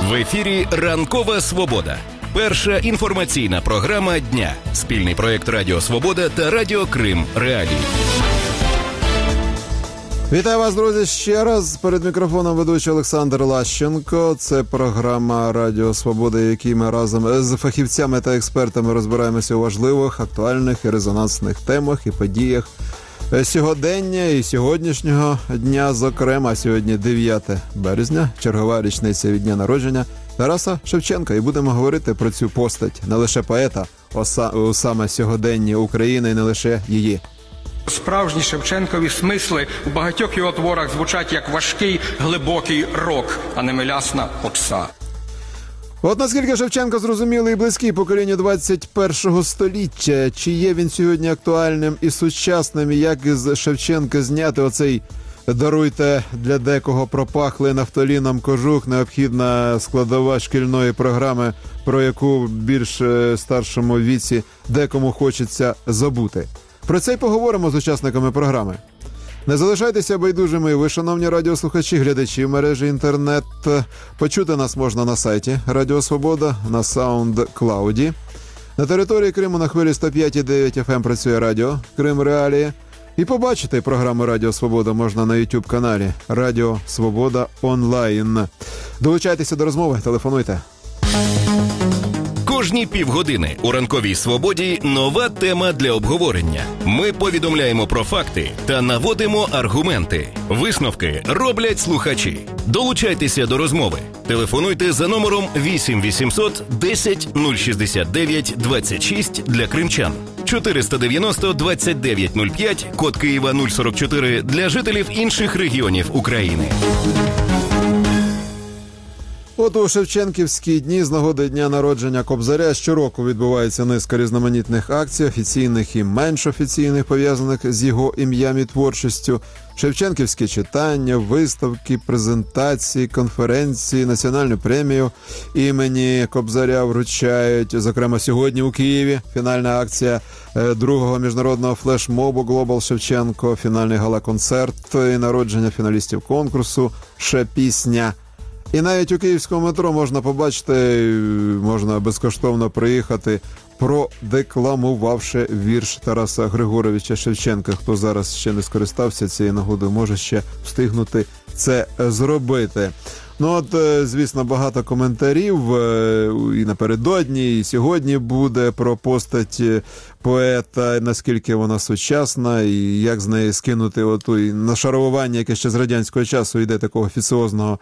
В ефірі «Ранкова Свобода». Перша інформаційна програма дня. Спільний проєкт Радіо Свобода та Радіо Крим Реалії. Вітаю вас, друзі, ще раз. Перед мікрофоном ведучий Олександр Лащенко. Це програма Радіо Свобода, в якій ми разом з фахівцями та експертами розбираємося у важливих, актуальних і резонансних темах і подіях сьогодення і сьогоднішнього дня, зокрема. Сьогодні 9 березня, чергова річниця від дня народження Тараса Шевченка. І будемо говорити про цю постать, не лише поета, у саме сьогоденні України і не лише її. Справжні шевченкові смисли у багатьох його творах звучать як важкий, глибокий рок, а не мелясна попса. От наскільки Шевченко зрозумілий і близький поколінню 21-го століття, чи є він сьогодні актуальним і сучасним, і як із Шевченка зняти оцей, даруйте, для декого пропахлий нафталіном кожух, необхідна складова шкільної програми, про яку в більш старшому віці декому хочеться забути. Про це й поговоримо з учасниками програми. Не залишайтеся байдужими, ви, шановні радіослухачі, глядачі в мережі інтернет. Почути нас можна на сайті Радіо Свобода, на SoundCloud. На території Криму на хвилі 105,9 FM працює радіо Крим Реалії. І побачити програму Радіо Свобода можна на YouTube-каналі Радіо Свобода онлайн. Долучайтеся до розмови, телефонуйте. Кожні півгодини у «Ранковій Свободі» нова тема для обговорення. Ми повідомляємо про факти та наводимо аргументи. Висновки роблять слухачі. Долучайтеся до розмови. Телефонуйте за номером 8 800 10 069 26 для кримчан, 490 29 05, код Києва 044 для жителів інших регіонів України. От у Шевченківські дні з нагоди дня народження Кобзаря щороку відбувається низка різноманітних акцій, офіційних і менш офіційних, пов'язаних з його ім'ям і творчістю. Шевченківські читання, виставки, презентації, конференції, національну премію імені Кобзаря вручають. Зокрема, сьогодні у Києві фінальна акція другого міжнародного флешмобу «Глобал Шевченко», фінальний гала-концерт і народження фіналістів конкурсу «Ще пісня». І навіть у київському метро можна побачити, можна безкоштовно приїхати, продекламувавши вірш Тараса Григоровича Шевченка. Хто зараз ще не скористався цією нагодою, може ще встигнути це зробити. Ну от, звісно, багато коментарів і напередодні, і сьогодні буде про постать поета, наскільки вона сучасна, і як з неї скинути отуй нашаровування, яке ще з радянського часу йде, такого офіціозного,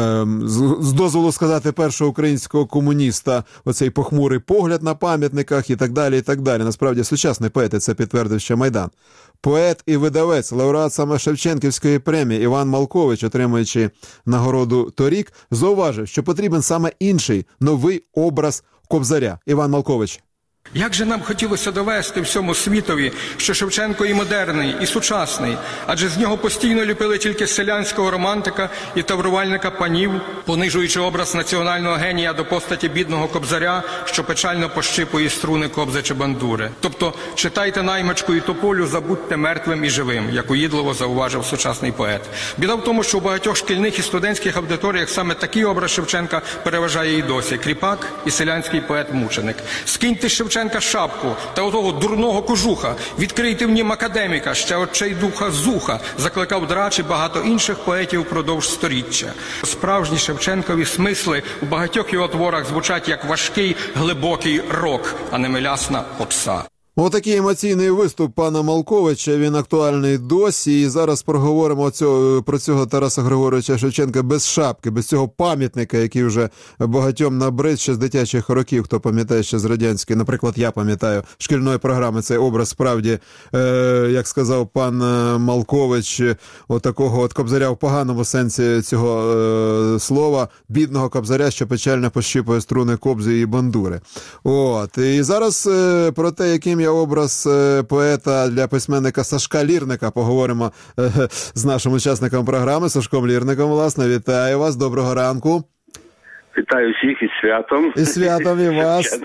з дозволу сказати, першого українського комуніста, оцей похмурий погляд на пам'ятниках і так далі, і так далі. Насправді, сучасний поет, це підтвердив ще Майдан. Поет і видавець, лауреат саме Шевченківської премії Іван Малкович, отримуючи нагороду торік, зауважив, що потрібен саме інший, новий образ Кобзаря. Іван Малкович. Як же нам хотілося довести всьому світові, що Шевченко і модерний, і сучасний, адже з нього постійно ліпили тільки селянського романтика і таврувальника панів, понижуючи образ національного генія до постаті бідного Кобзаря, що печально пощипує струни Кобзи чи бандури. Тобто, читайте Наймичку і Тополю, забудьте мертвим і живим, як уїдливо зауважив сучасний поет. Біда в тому, що у багатьох шкільних і студентських аудиторіях саме такий образ Шевченка переважає і досі. Кріпак і селянський поет-мученик. Скиньте Шевченка шапку та отого дурного кожуха, відкрийте в нім академіка, ще отчайдуха Зуха, закликав Драч і багато інших поетів впродовж сторіччя. Справжні шевченкові смисли у багатьох його творах звучать як важкий, глибокий рок, а не мелясна попса. Отакий емоційний виступ пана Малковича, він актуальний досі, і зараз проговоримо про цього Тараса Григоровича Шевченка без шапки, без цього пам'ятника, який вже багатьом набрид ще з дитячих років, хто пам'ятає ще з радянської, наприклад, я пам'ятаю, шкільної програми, цей образ справді, як сказав пан Малкович, отакого от Кобзаря в поганому сенсі цього слова, бідного Кобзаря, що печально пощипує струни Кобзи і бандури. От, і зараз про те, яким образ поета для письменника Сашка Лірника. Поговоримо з нашим учасником програми, Сашком Лірником, власне. Вітаю вас, доброго ранку. Вітаю всіх із святом. І святом і вас,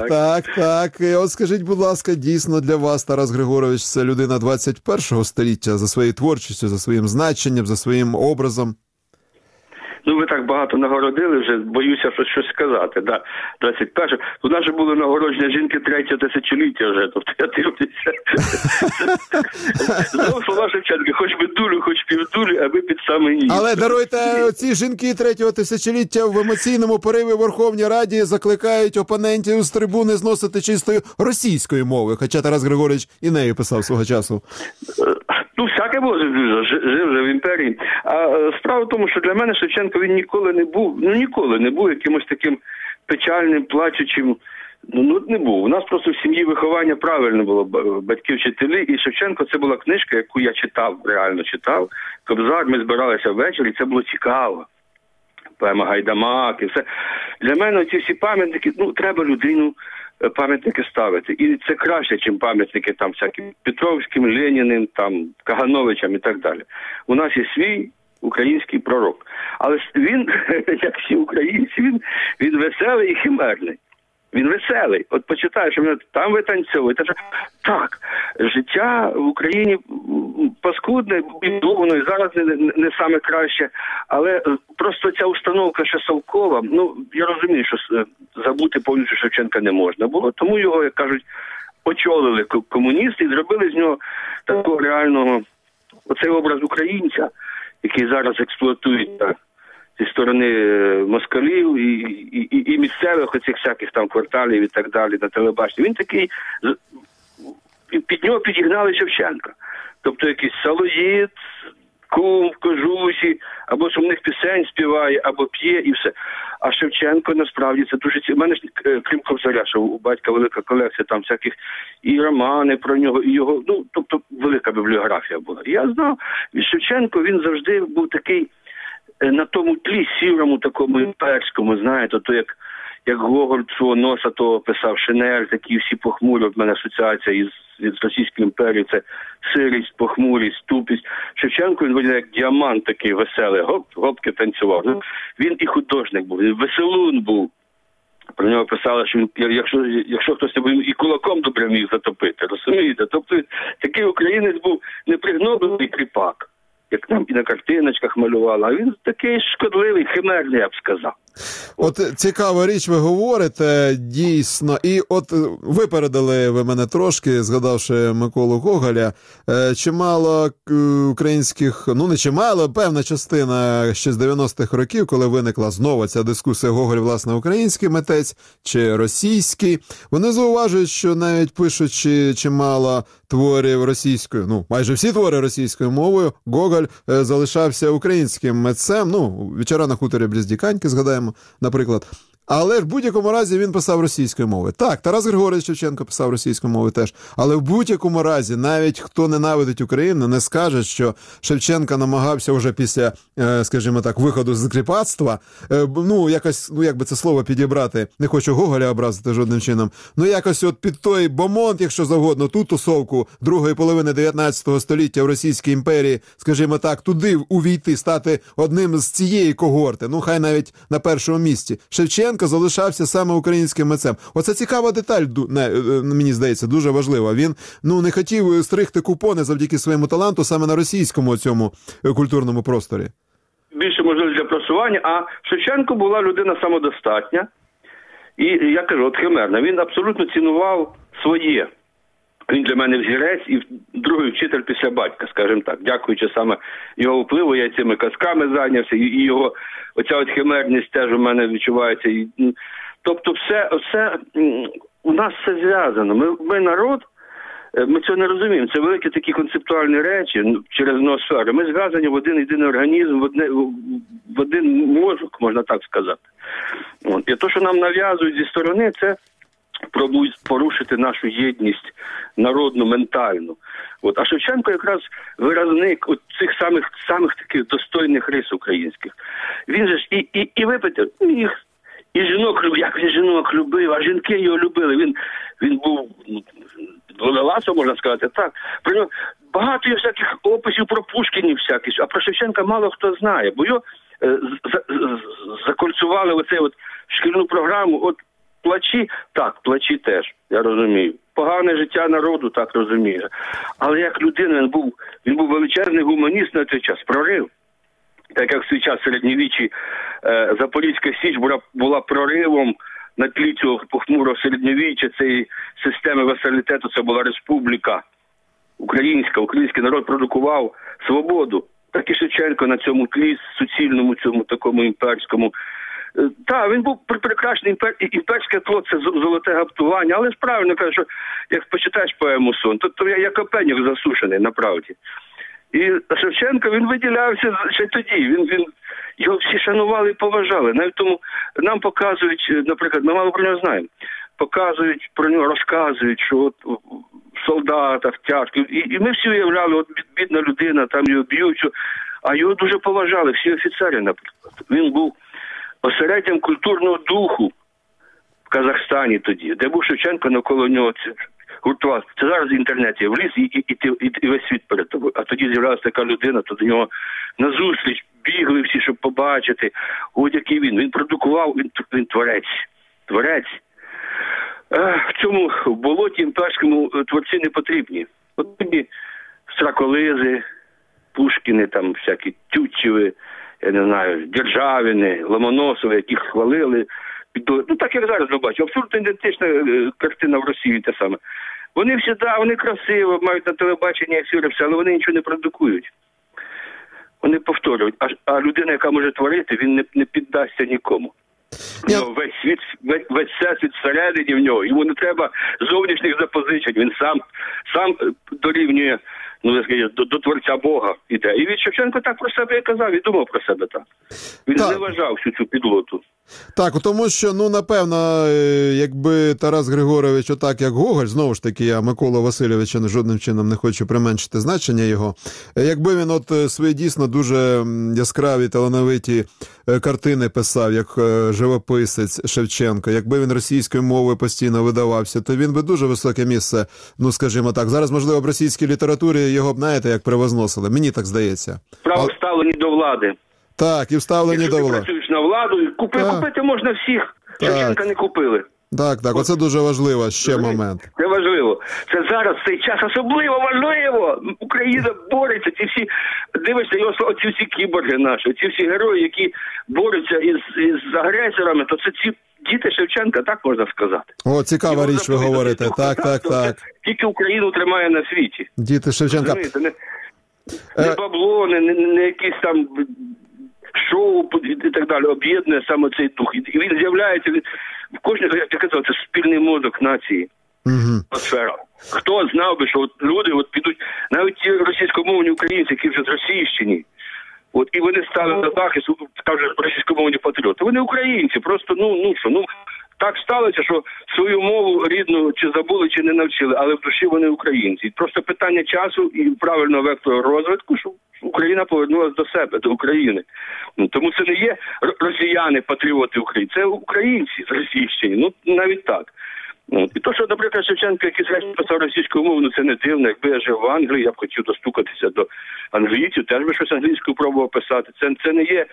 так. І от скажіть, будь ласка, дійсно для вас Тарас Григорович – це людина 21-го століття за своєю творчістю, за своїм значенням, за своїм образом? Ну, ви так багато нагородили вже, боюся щось сказати. Да, 21. У нас же було нагородження жінки 3-го тисячоліття вже, тобто я дивлюся. Знову слова Шевченка, хоч би дулю, хоч півдулю, аби під самий ніс. Але, даруйте, ці жінки 3-го тисячоліття в емоційному пориві Верховній Раді закликають опонентів з трибуни зносити чистою російською мовою, хоча Тарас Григорович і нею писав свого часу. Ну, всяке було, жив вже в імперії. А справа в тому, що для мене Шевченко він ніколи не був якимось таким печальним, плачучим. Ну, не був. У нас просто в сім'ї виховання правильне було, батьки-вчителі, і Шевченко це була книжка, яку я читав, реально читав. Кобзар, ми збиралися ввечері, і це було цікаво. Поема Гайдамак і все. Для мене ці всі пам'ятники, треба людину пам'ятники ставити. І це краще, ніж пам'ятники там всяким Петровським, Леніним, там Кагановичам і так далі. У нас є свій український пророк. Але він, як всі українці, він веселий і химерний. Він веселий. От почитаєш, що там витанцьовують. Так, життя в Україні паскудне, воно і зараз не саме краще, але просто ця установка ще совкова, я розумію, що забути повністю Шевченка не можна було, тому його, як кажуть, очолили комуністи і зробили з нього такого реального, оцей образ українця, який зараз експлуатують зі сторони москалів і місцевих оцих всяких там кварталів і так далі на телебаченні. Він такий, під нього підігнали Шевченка. Тобто якийсь Салоїд, кум, кожусі, або сумних пісень співає, або п'є і все. А Шевченко насправді це дуже цікаво. У мене ж, крім Кобзаря, що у батька велика колекція там всяких і романи про нього, і його, тобто велика бібліографія була. І я знав, Шевченко, він завжди був такий на тому тлі сірому, такому імперському, знаєте, то як Гоголь свого носа того писав, Шинель, такі всі похмурі, от в мене асоціація із Російською імперією, це сирість, похмурість, тупість. Шевченко, він виглядає як діамант такий веселий, гопки танцював. Він і художник був, він веселун був. Про нього писали, що він, якщо хтось і кулаком добре міг затопити, розумієте? Тобто такий українець був непригноблений кріпак, як нам і на картиночках малювали, а він такий шкодливий, химерний, я б сказав. От цікава річ ви говорите, дійсно. І от випередили ви мене трошки, згадавши Миколу Гоголя. Чимало українських, не чимало, певна частина ще з 90-х років, коли виникла знову ця дискусія Гоголь, власне, український митець чи російський, вони зауважують, що навіть пишучи чимало творів російською, майже всі твори російською мовою, Гоголь залишався українським митцем, «Вечора на хуторі близ Диканьки», згадаємо, наприклад. Але в будь-якому разі він писав російською мовою. Так, Тарас Григорович Шевченко писав російською мовою теж. Але в будь-якому разі, навіть хто ненавидить Україну, не скаже, що Шевченко намагався вже після, скажімо так, виходу з кріпацтва, якось, як би це слово підібрати, не хочу Гоголя образити жодним чином, якось от під той бомонд, якщо завгодно, ту тусовку другої половини 19 століття в Російській імперії, скажімо так, туди увійти, стати одним з цієї когорти, хай навіть на першому місці. Шевченко залишався саме українським митцем. Оце цікава деталь, мені здається, дуже важлива. Він, не хотів стригти купони завдяки своєму таланту саме на російському цьому культурному просторі. Більше можливість для просування, а Шевченко була людина самодостатня і, я кажу, химерна. Він абсолютно цінував своє. Він для мене взірець і другий вчитель після батька, скажімо так. Дякуючи саме його впливу, я цими казками зайнявся, і його оця от химерність теж у мене відчувається. Тобто все у нас все зв'язано. Ми народ, ми цього не розуміємо. Це великі такі концептуальні речі через ноосферу. Ми зв'язані в один єдиний організм, в один мозок, можна так сказати. І те, що нам нав'язують зі сторони, це пробують порушити нашу єдність народну, ментальну. А Шевченко якраз виразник цих самих таких достойних рис українських. Він же ж і випитав їх, і жінок любив, а жінки його любили. Він був водолазом, можна сказати, так. Про нього багато є всяких описів про Пушкінів всяких, а про Шевченка мало хто знає, бо його закольцювали оцей шкільну програму, плачі, так, плачі теж, я розумію. Погане життя народу, так розумію. Але як людина, він був величезний гуманіст на той час, прорив. Так як в свій час в середньовіччі Запорізька Січ була проривом на тлі цього похмурого середньовіччя, цієї системи васалітету, це була республіка українська, український народ продукував свободу. Так і Шевченко на цьому тлі, суцільному цьому такому імперському. Так, він був прекрасний імперське тло, це золоте гаптування, але ж правильно кажу, що як почитаєш поему «Сон», то як опеньок засушений, направді. І Шевченко, він виділявся ще тоді, його всі шанували і поважали. Навіть тому нам показують, наприклад, ми мало про нього знаємо, показують про нього, розказують, що от в солдатах тяжко. І ми всі уявляли, от бідна людина, там його б'ють, а його дуже поважали, всі офіцери, наприклад. Він був осереддям культурного духу в Казахстані тоді, де був Шевченко, навколо нього гуртував. Це зараз в інтернеті вліз і весь світ перед тобою. А тоді з'являлася така людина, то до нього назустріч бігли всі, щоб побачити. От який він. Він продукував, він творець. Творець. В цьому болоті імперському творці не потрібні. От тоді Страколизи, Пушкіни, там всякі Тютчеви, я не знаю, Державіни, Ломоносови, яких хвалили. Ну, так як зараз ми бачимо. Абсолютно ідентична картина в Росії те саме. Вони всі, вони красиво, мають на телебаченні ефіри, все, але вони нічого не продукують. Вони повторюють. А людина, яка може творити, він не піддасться нікому. В нього весь світ, весь всесвіт всередині в нього. Йому не треба зовнішніх запозичень. Він сам дорівнює, до творця Бога іде. І від Шевченко так про себе і казав, і думав про себе так. Він зневажав всю цю підлоту. Так, тому що, напевно, якби Тарас Григорович отак, як Гоголь, знову ж таки, я Миколу Васильовича жодним чином не хочу применшити значення його, якби він свої дійсно дуже яскраві, талановиті картини писав, як живописець Шевченко, якби він російською мовою постійно видавався, то він би дуже високе місце, скажімо так. Зараз, можливо, в російській літературі його б, знаєте, як превозносили. Мені так здається. Право ставлені до влади. Так, і вставлені до влади. Якщо ти працюєш на владу, купити можна всіх. Шевченка не купили. Так, оце дуже важливо, ще момент. Це важливо. Це зараз, в цей час особливо важливо. Україна бореться, ці всі, дивишся, оці всі кіборги наші, ці всі герої, які борються із агресорами, то це ці діти Шевченка, так можна сказати. О, цікава річ ви говорите. Так. Тільки Україну тримає на світі. Діти Шевченка. Не бабло, не якісь там шоу і так далі, об'єднує саме цей дух. І він з'являється, в кожному, як я казав, це спільний мозок нації. Атмосфера. Хто знав би, що люди підуть, навіть ті російськомовні українці, які вже з Російщини, і вони стали на захист, кажуть, російськомовні патріоти. Вони українці, просто, так сталося, що свою мову рідну чи забули, чи не навчили, але в душі вони українці. Просто питання часу і правильного вектору розвитку, щоб Україна повернулася до себе, до України. Тому це не є росіяни, патріоти України, це українці з Російщини, навіть так. І то, що, наприклад, Шевченко, якийсь речі писав російською мовою, це не дивно. Якби я жив в Англії, я б хотів достукатися до англійців, теж би щось англійською пробував писати. Це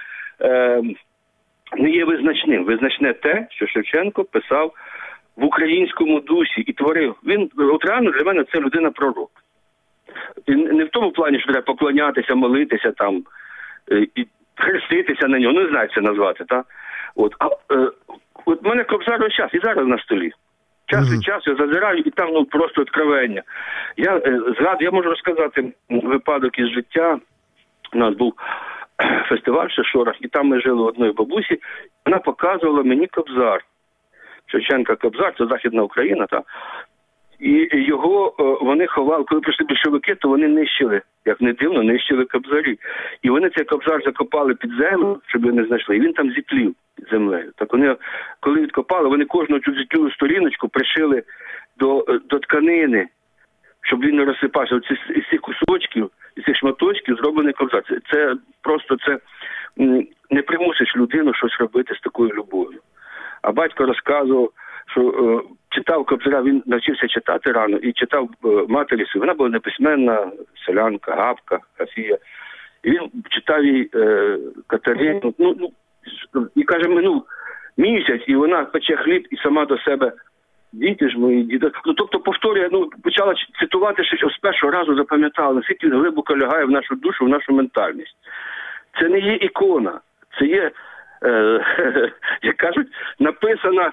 не є визначним. Визначне те, що Шевченко писав в українському дусі і творив. Він, реально для мене, це людина-пророк. І не в тому плані, що треба поклонятися, молитися там, і хреститися на нього, не знаю, як це назвати, так? От мене Кобзар весь час, і зараз на столі. Час від часу я зазираю, і там просто відкровення. Я можу розказати випадок із життя. У нас був фестиваль в Шишорах, і там ми жили у одної бабусі. Вона показувала мені Кобзар. Шевченка Кобзар, це Західна Україна, так. І його вони ховали, коли прийшли більшовики, то вони нищили, як не дивно, нищили Кобзарі. І вони цей Кобзар закопали під землю, щоб його не знайшли, і він там зітлів під землею. Так вони, коли відкопали, вони кожну цю зітлю сторіночку пришили до тканини, щоб він не розсипався. Із цих кусочків, із цих шматочків зроблений Кобзар. Це просто не примусиш людину щось робити з такою любов'ю. А батько розказував, що читав Кобзаря, він навчився читати рано, і читав матері, вона була неписьменна, селянка, Гапка, Гафія. І він читав їй Катерину, і каже, минув місяць, і вона пече хліб і сама до себе, діти ж мої, діти. Тобто повторює, почала цитувати, що з першого разу запам'ятала, наскільки він глибоко лягає в нашу душу, в нашу ментальність. Це не є ікона. Це є, як кажуть, написана,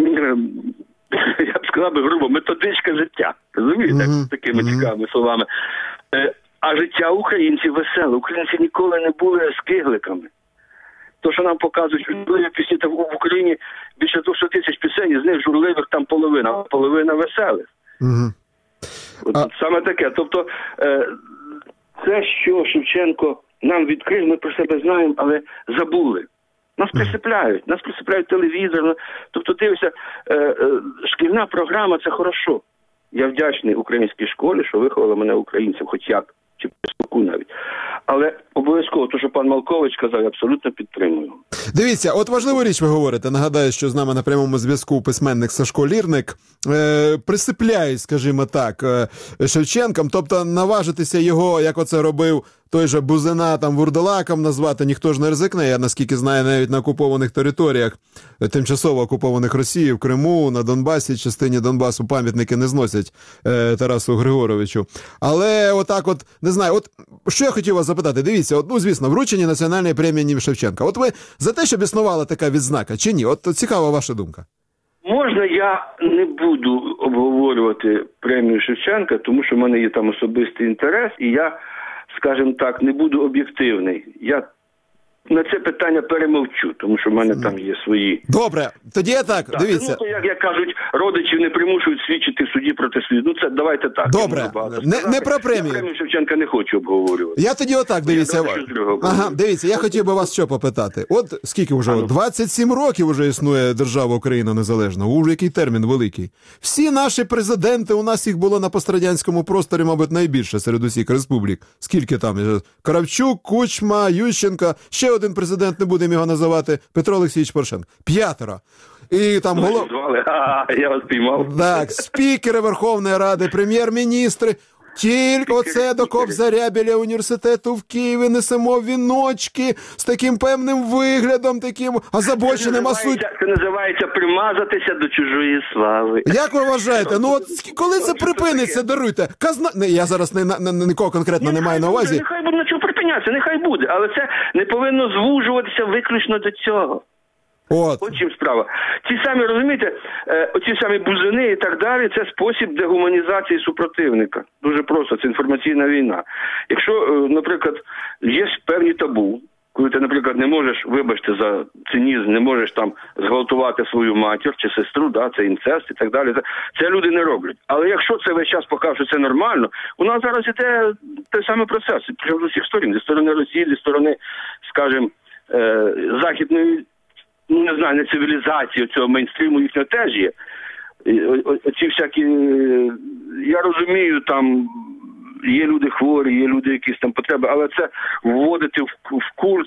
я б сказав би грубо, методичка життя. Розумієте, такими цікавими словами. А життя українців веселе. Українці ніколи не були скигликами. То, що нам показують журливі пісні, та в Україні більше 200 тисяч пісень, з них журливих там половина веселих. Саме таке. Тобто, це, що Шевченко нам відкрив, ми про себе знаємо, але забули. Нас присипляють телевізор. Тобто, дивися, шкільна програма – це хорошо. Я вдячний українській школі, що виховала мене українцем, хоч як, чи по навіть. Але обов'язково, то, що пан Малкович казав, я абсолютно підтримую. Дивіться, от важливу річ ви говорите. Нагадаю, що з нами на прямому зв'язку письменник Сашко Лірник. Присипляють, скажімо так, Шевченком, тобто наважитися його, як оце робив той же Бузина, там, вурдалаком назвати, ніхто ж не ризикне. Я, наскільки знаю, навіть на окупованих територіях, тимчасово окупованих Росією, в Криму, на Донбасі, частині Донбасу пам'ятники не зносять Тарасу Григоровичу. Але отак от, не знаю, от що я хотів вас запитати. Дивіться, от, ну, звісно, вручення національної премії імені Шевченка. От ви за те, щоб існувала така відзнака, чи ні? От цікава ваша думка. Можна, я не буду обговорювати премію Шевченка, тому що в мене є там особистий інтерес, і я, скажімо так, не буду об'єктивний. Я на це питання перемовчу, тому що в мене там є свої... Добре, тоді я так, дивіться. Ну, то, як кажуть, родичів не примушують свідчити в суді проти свідків. Ну, це давайте так. Добре, не про премію. Я премію Шевченка не хочу обговорювати. Я тоді отак, дивіться. Дивіться, я хотів би вас що попитати. От скільки вже? 27 років вже існує держава Україна незалежна. У який термін великий. Всі наші президенти, у нас їх було на пострадянському просторі, мабуть, найбільше серед усіх республік. Скільки там? Кравчук, Кучма, Ющенко, ще один президент, не будемо його називати, Петро Олексійович Порошенко. 5. І там я вас піймав. Так, спікери Верховної Ради, прем'єр-міністри. Тільки оце до Кобзаря біля університету в Києві несемо віночки з таким певним виглядом, таким озабоченим. Це називається примазатися до чужої слави. Як ви вважаєте? Ну от коли це припиниться, даруйте? Я зараз нікого конкретно не маю на увазі. Нехай буде на чому припинятися, нехай буде, але це не повинно звужуватися виключно до цього. От чим справа. Ті самі, розумієте, оці самі бузини і так далі, це спосіб дегуманізації супротивника. Дуже просто, це інформаційна війна. Якщо, наприклад, є певні табу, коли ти, наприклад, не можеш, вибачте за цинізм, не можеш там зґвалтувати свою матір чи сестру, да, це інцест і так далі, це люди не роблять. Але якщо це весь час покаже, що це нормально, у нас зараз іде той самий процес, причому з усіх сторін, зі сторони Росії, зі сторони, скажімо, західної, ну, не знаю, не цивілізації, цього мейнстріму їхнього теж є. Оці всякі, я розумію, там є люди хворі, є люди якісь там потреби, але це вводити в курс,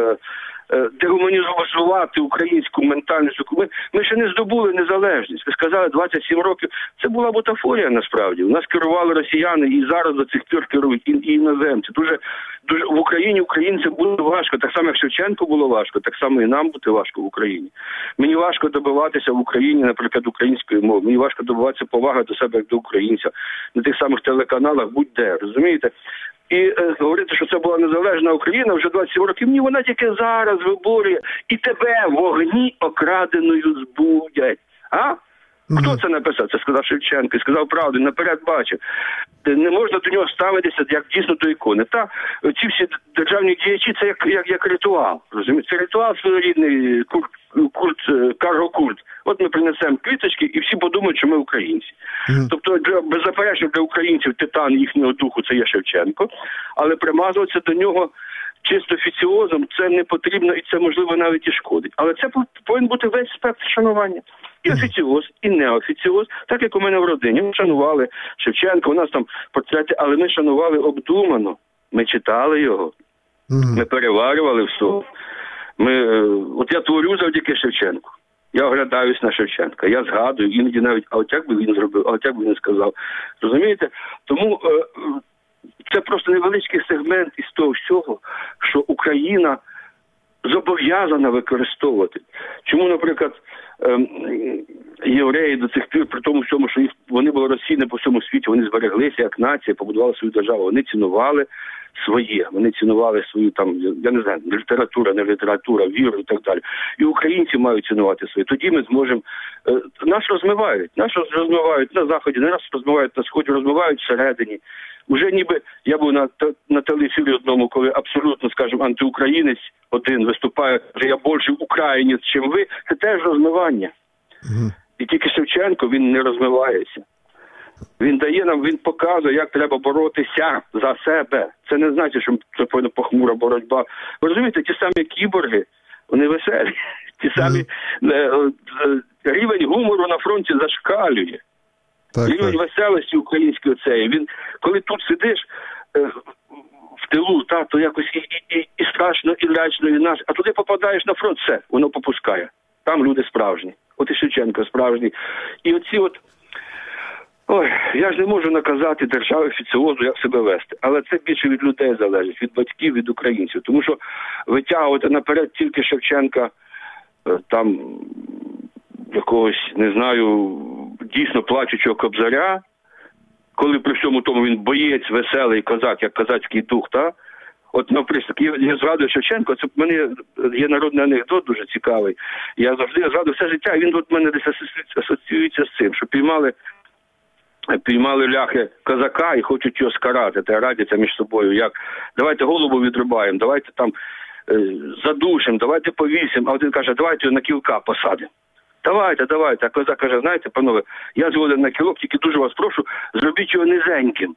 дегуманізувати українську ментальність. Ми ще не здобули незалежність. Ви сказали, 27 років. Це була бутафорія, насправді. У нас керували росіяни і зараз до цих пір керують і іноземці. Дуже в Україні українцям буде важко. Так само, як Шевченку було важко, так само і нам буде важко в Україні. Мені важко добиватися в Україні, наприклад, української мови. Мені важко добиватися поваги до себе, як до українця. На тих самих телеканалах, будь-де, розумієте? І говорити, що це була незалежна Україна вже 27 років. Ні, вона тільки зараз виборює. І тебе в вогні окраденою збудять. А? Хто це написав? Це сказав Шевченко. І сказав правду, наперед бачив. Не можна до нього ставитися, як дійсно до ікони. Та ці всі державні діячі, це як ритуал. Розумієте? Це ритуал своєрідний, карго-культ. От ми принесемо квіточки, і всі подумають, що ми українці. Тобто, беззаперечно для українців титан їхнього духу – це є Шевченко, але примазуватися до нього чисто офіціозом це не потрібно, і це, можливо, навіть і шкодить. Але це повинен бути весь спектр шанування. І офіціоз, і неофіціоз, так як у мене в родині. Ми шанували Шевченка, у нас там портрети, але ми шанували обдумано. Ми читали його, ми переварювали все. От я творю завдяки Шевченку. Я оглядаюсь на Шевченка, я згадую, іноді навіть, а от як би він зробив, а от як би він сказав. Розумієте? Тому це просто невеличкий сегмент із того всього, що Україна зобов'язана використовувати. Чому, наприклад, євреї до цих пір, при тому всьому, що вони були розсіяні по всьому світі, вони збереглися як нація, побудували свою державу, вони цінували своє. Вони цінували свою там, я не знаю, література, не література, віру і так далі. І українці мають цінувати своє. Тоді ми зможемо... Нас розмивають на Заході, нас розмивають на Сході, розмивають всередині. Уже ніби, я був на телеефірі одному, коли абсолютно, скажімо, антиукраїнець один виступає, що я більше українець, чим ви, це теж розмивання. І тільки Шевченко, він не розмивається. Він дає нам, він показує, як треба боротися за себе. Це не значить, що це повинна похмура боротьба. Ви розумієте, ті самі кіборги, вони веселі. Ті самі рівень гумору на фронті зашкалює. Рівень веселості української оцеї. Він, коли тут сидиш в тилу, то якось і страшно, і лячно, і наш. А туди попадаєш на фронт, все, воно попускає. Там люди справжні. От і Шевченко справжній. І оці от... Ой, я ж не можу наказати державі офіціозу, як себе вести. Але це більше від людей залежить, від батьків, від українців. Тому що витягувати наперед тільки Шевченка, там, якогось, не знаю, дійсно плачучого Кобзаря, коли при всьому тому він боєць, веселий козак, як козацький дух, От, наприклад, я згадую Шевченко, це в мене є народний анекдот дуже цікавий. Я завжди згадую все життя, і він от в мене десь асоціюється з цим, що піймали ляхи козака і хочуть його скаратити, радяться між собою, як давайте голову відрубаємо, давайте там задушимо, давайте повісимо, а один каже, давайте його на кілка посадимо. Давайте. А козак каже, знаєте, панове, я згоден на кілок, тільки дуже вас прошу, зробіть його низеньким.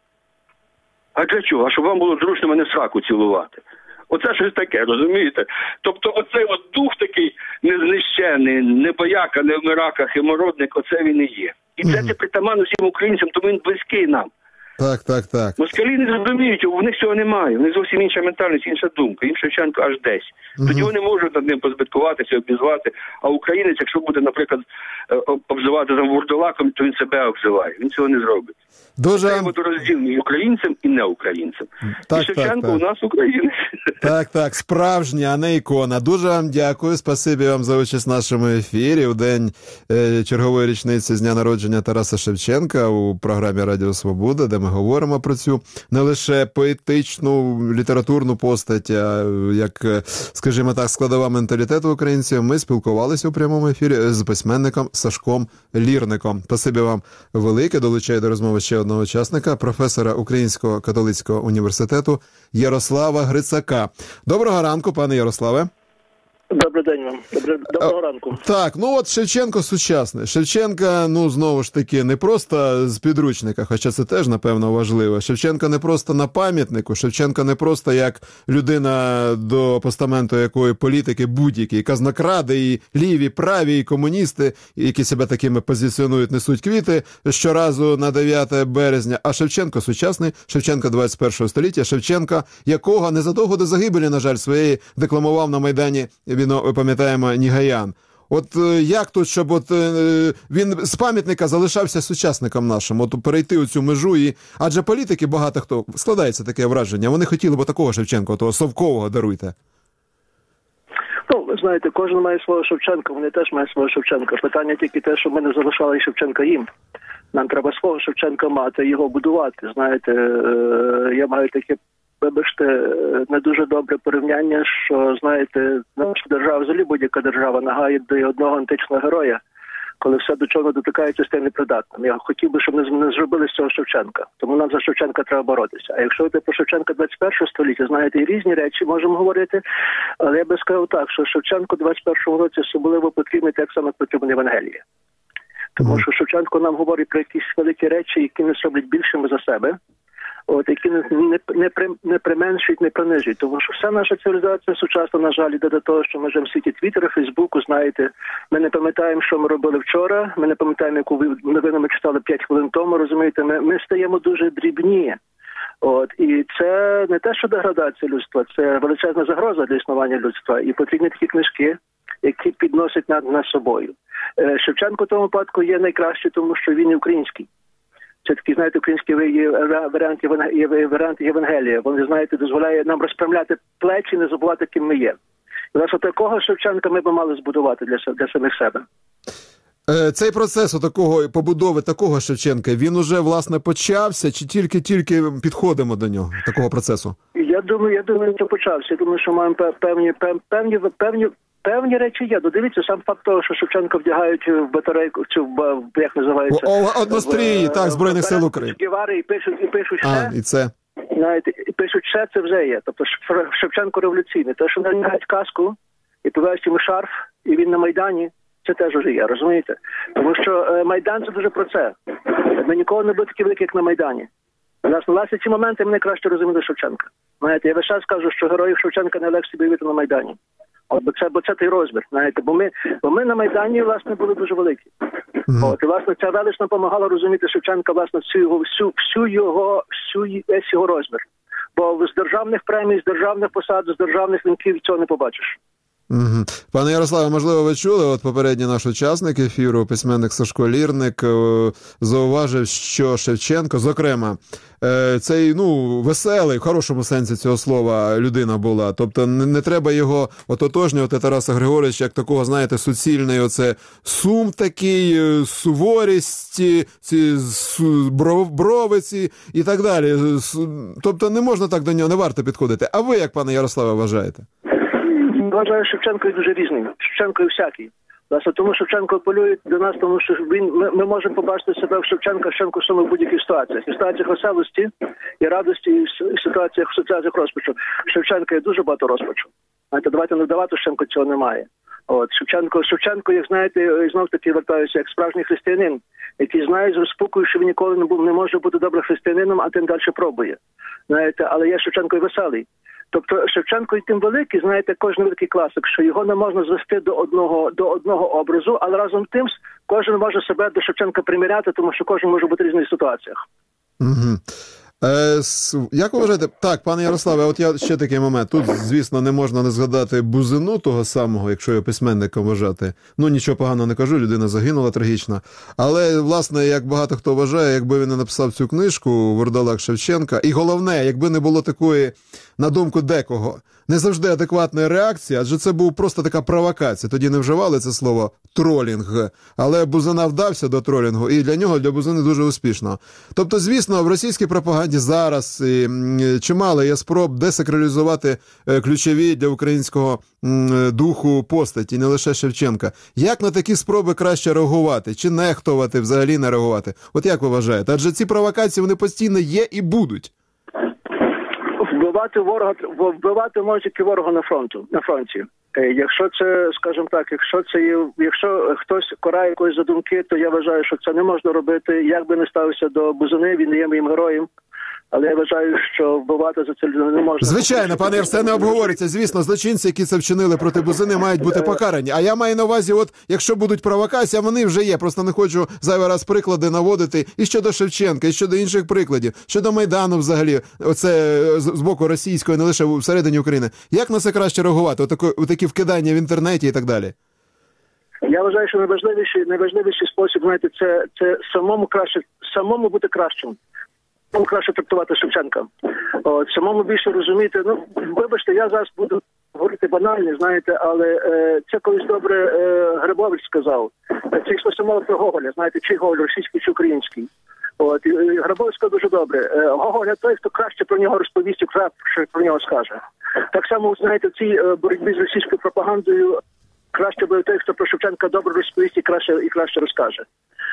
А для чого? А щоб вам було зручно мене сраку цілувати. Оце щось таке, розумієте? Тобто оцей от дух такий незнищений, не бояка, не вмирака, химородник, оце він і є. І це притаманно всім українцям, тому він близький нам. Так. Москалі не розуміють, у них цього немає. У них зовсім інша ментальність, інша думка. Їм Шевченко аж десь. Тоді вони можуть над ним позбиткуватися, обізвати. А українець, якщо буде, наприклад, обзивати за вурдалаком, то він себе обзиває. Він цього не зробить. Це буде розділ між українцем і неукраїнцем. І Шевченко у нас українець. Так, справжній, а не ікона. Дуже вам дякую, спасибі вам за участь в нашому ефірі у день чергової річниці з дня народження Тараса Шевченка у програмі Радіо Свобода, де ми говоримо про цю не лише поетичну, літературну постать, а як, скажімо так, складова менталітету українців. Ми спілкувалися у прямому ефірі з письменником Сашком Лірником. Спасибі вам велике. Долучаю до розмови ще одного учасника, професора Українського католицького університету Ярослава Грицака. Доброго ранку, пане Ярославе. Добрий день вам. Доброго ранку. Так, от Шевченко сучасний. Шевченка, знову ж таки, не просто з підручника, хоча це теж, напевно, важливо. Шевченка не просто на пам'ятнику, Шевченка не просто як людина до постаменту якої політики будь-які, казнокради, і ліві, праві, і комуністи, які себе такими позиціонують, несуть квіти щоразу на 9 березня. А Шевченко сучасний, Шевченко 21 століття, Шевченка, якого незадовго до загибелі, на жаль, своєї декламував на Майдані, ми пам'ятаємо, Нігаян. От як тут, щоб він з пам'ятника залишався сучасником нашим, перейти оцю межу, адже політики багато хто, складається таке враження, вони хотіли б такого Шевченка, того совкового, даруйте. Ви знаєте, кожен має свого Шевченка, вони теж мають свого Шевченка. Питання тільки те, що ми не залишали Шевченка їм. Нам треба свого Шевченка мати, його будувати. Знаєте, я маю таке, вибачте, не дуже добре порівняння, що, знаєте, наша держава, взагалі будь-яка держава нагає до одного античного героя, коли все до чого дотикається, стає непридатним. Я хотів би, щоб не зробили з цього Шевченка. Тому нам за Шевченка треба боротися. А якщо ви про Шевченка 21 століття, знаєте, і різні речі можемо говорити, але я би сказав так, що Шевченко 21 році особливо потрібний, так само потрібна Євангелія. Тому що Шевченко нам говорить про якісь великі речі, які нас роблять більшими за себе, які не применшують, не принижують. Тому що вся наша цивілізація сучасна, на жаль, йде до того, що ми живемо в світі Твіттера, Фейсбуку, знаєте. Ми не пам'ятаємо, що ми робили вчора, ми не пам'ятаємо, яку новину ми читали 5 хвилин тому, розумієте. Ми стаємо дуже дрібні. І це не те, що деградація людства, це величезна загроза для існування людства. І потрібні такі книжки, які підносять над собою. Шевченко в тому випадку є найкращий, тому що він і український. Це такий, знаєте, український варіант Євангелія. Вони, знаєте, дозволяє нам розпрямляти плечі, не забувати, ким ми є. І власне такого Шевченка ми б мали збудувати для самих себе. Цей процес побудови такого Шевченка, він уже, власне, почався, чи тільки підходимо до нього, такого процесу? Я думаю, це почався. Я думаю, що маємо певні речі є. Дивіться, сам факт того, що Шевченка вдягають в батарейку, як називається? Однострії, так, Збройних сил України. Гевари і пишуть ще. І це. Знаєте, і пишуть ще, це вже є. Тобто Шевченко революційний. Те, що надягають каску і пов'язують йому шарф, і він на Майдані, це теж вже є, розумієте? Тому що Майдан – це дуже про це. Ми ніколи не були такі великі, як на Майдані. Власне, ці моменти мене краще розуміли Шевченка. Знаєте, я весь час кажу, що героїв Шевченка не легше виявити на Майдані. Бо це той розмір, знаєте, бо ми на Майдані, власне, були дуже великі. І, власне, ця велич нам допомагала розуміти Шевченка, власне, весь його розмір. Бо з державних премій, з державних посад, з державних вінків цього не побачиш. Угу. Пане Ярославе, можливо, ви чули, от попередній наш учасник ефіру, письменник Сашко Лірник, зауважив, що Шевченко, зокрема, цей, веселий, в хорошому сенсі цього слова, людина була. Тобто не треба його ототожнювати, Тараса Григоровича, як такого, знаєте, суцільний оце сум такий, суворість, ці бровиці і так далі. Тобто не можна так до нього, не варто підходити. А ви, як, пане Ярославе, вважаєте? Вважаю, Шевченко є дуже різним. Шевченко є всякий. Власне, тому Шевченко апелює до нас, тому що ми можемо побачити себе в Шевченка в самих будь-яких ситуаціях. І в ситуаціях веселості, і радості, і в ситуаціях розпачу. Шевченка є дуже багато розпачу. Знаєте, давайте не вдавати, Шевченко цього немає. Шевченко, як знаєте, знов таки вертаюся, як справжній християнин, який знає з розпукою, що він ніколи не може бути добрим християнином, а тим далі пробує. Знаєте, але є Шевченко і веселий. Тобто Шевченко і тим великий, знаєте, кожен великий класик, що його не можна звести до одного образу, але разом тим кожен може себе до Шевченка приміряти, тому що кожен може бути в різних ситуаціях. Угу. Як ви вважаєте? Так, пане Ярославе, от я ще такий момент. Тут, звісно, не можна не згадати Бузину того самого, якщо його письменником вважати. Нічого поганого не кажу, людина загинула трагічно. Але, власне, як багато хто вважає, якби він не написав цю книжку «Вурдалак Шевченка», і головне, якби не було такої, на думку декого, не завжди адекватної реакції, адже це був просто така провокація. Тоді не вживали це слово «тролінг», але Бузина вдався до тролінгу, і для Бузини дуже успішно. Тобто, звісно, в російській пропаганді зараз чимало є спроб десакралізувати ключові для українського духу постаті, не лише Шевченка. Як на такі спроби краще реагувати? Чи нехтувати, взагалі не реагувати? От як ви вважаєте? Адже ці провокації, вони постійно є і будуть. Вбивати можуть тільки ворога на фронті. Якщо це, скажімо так, якщо хтось карає якоїсь задумки, то я вважаю, що це не можна робити. Як би не ставився до Бузини, він є моїм героєм. Але я вважаю, що вбивати за це людину не можна. Звичайно, пане Євсе, не обговориться. Звісно, злочинці, які це вчинили проти Бузини, мають бути покарані. А я маю на увазі, от якщо будуть провокації, вони вже є. Просто не хочу зайвий раз приклади наводити і щодо Шевченка, і щодо інших прикладів, щодо Майдану взагалі, оце з боку російської, не лише всередині України. Як на це краще реагувати? Отакі вкидання в інтернеті і так далі. Я вважаю, що найважливіший спосіб, знаєте, це самому бути кращим. Краще трактувати Шевченка. Самому більше розуміти. Вибачте, я зараз буду говорити банально, знаєте, але це колись добре Грибович сказав. Це йшлося мова про Гоголя, знаєте, чи Гоголь, російський чи український. Грибович сказав дуже добре. Гоголь – той, хто краще про нього розповість, краще про нього скаже. Так само, знаєте, в цій боротьбі з російською пропагандою краще буде той, хто про Шевченка добре розповість і краще розкаже.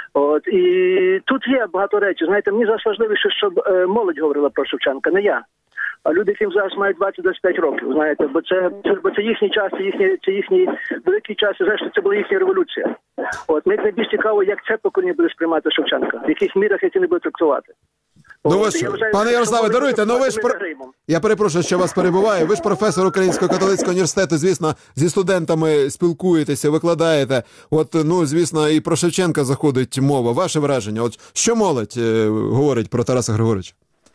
І тут є багато речей. Знаєте, мені зараз важливіше, щоб молодь говорила про Шевченка, не я. А люди, яким зараз мають 20-25 років, знаєте, бо це їхній час, це їхній великий час, і зрештою це була їхня революція. Мені найбільш цікаво, як це покоління буде сприймати Шевченка, в яких мірах які не будуть трактувати. Пане Ярославе, даруйте, ви ж я перепрошую, що вас перебуваю. Ви ж професор Українського католицького університету, звісно, зі студентами спілкуєтеся, викладаєте. Звісно, і про Шевченка заходить мова. Ваше враження? Що молодь говорить про Тараса Григоровича?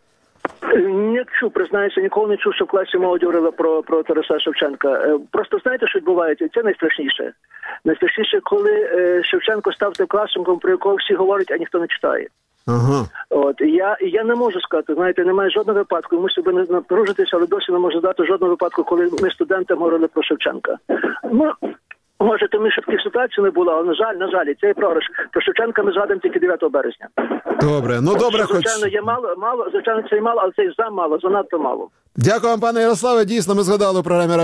Не чув, признаюся, ніколи не чув, що в класі молодь говорила про Тараса Шевченка. Просто знаєте, що відбувається? Це найстрашніше. Найстрашніше, коли Шевченко став тим класиком, про якого всі говорять, а ніхто не читає. Ага. І я не можу сказати, знаєте, немає жодного випадку, ми себе не напружитися, але досі не можу дати жодного випадку, коли ми студентам говорили про Шевченка. Може, тому що таких ситуацій не було, але на жаль, і цей програш. Про Шевченка ми згадуємо тільки 9 березня. Добре, ну добре, хоч... Звичайно, є мало, звичайно, це і мало, але це і занадто мало. Дякую вам, пане Ярославе. Дійсно, ми згадали у програмі